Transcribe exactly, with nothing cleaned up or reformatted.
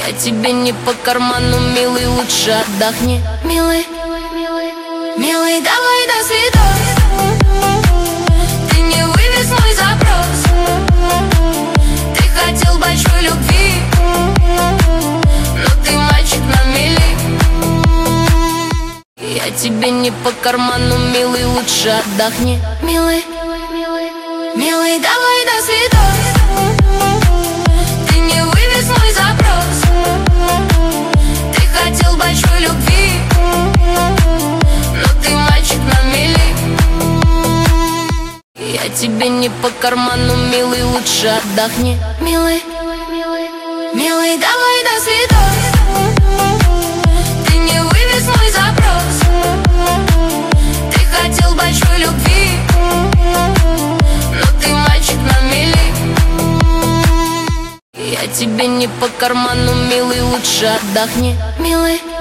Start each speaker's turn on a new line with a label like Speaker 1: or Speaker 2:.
Speaker 1: Я тебе не по карману, милый, лучше отдохни. Милый, милый, давай до свидос. Ты не вывез мой запрос. Ты хотел большой любви, но ты мальчик на мели. Я тебе не по карману, милый, лучше отдохни. Милый, милый, давай до свидос. Ты не вывез мой запрос. Ты хотел большой любви, но ты мальчик на мели. Я тебе не по карману, милый, лучше отдохни. Милый, милый, давай до свидос. Ты не вывез мой запрос. Ты хотел большой любви, но ты мальчик на мели. Я тебе не по карману, милый, лучше отдохни. Милый,